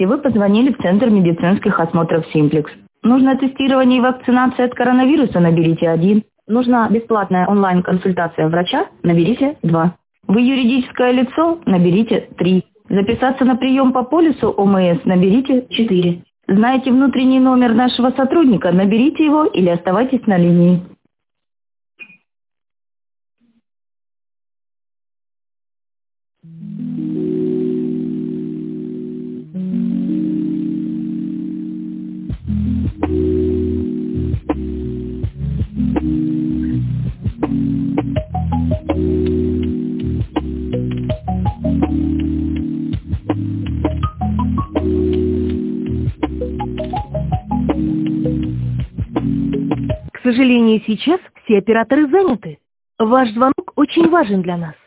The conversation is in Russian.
и вы позвонили в Центр медицинских осмотров «Симплекс». Нужно тестирование и вакцинация от коронавируса, наберите 1. Нужна бесплатная онлайн-консультация врача, наберите 2. Вы юридическое лицо, наберите 3. Записаться на прием по полису ОМС, наберите 4. Знаете внутренний номер нашего сотрудника, наберите его или оставайтесь на линии. К сожалению, сейчас все операторы заняты. Ваш звонок очень важен для нас.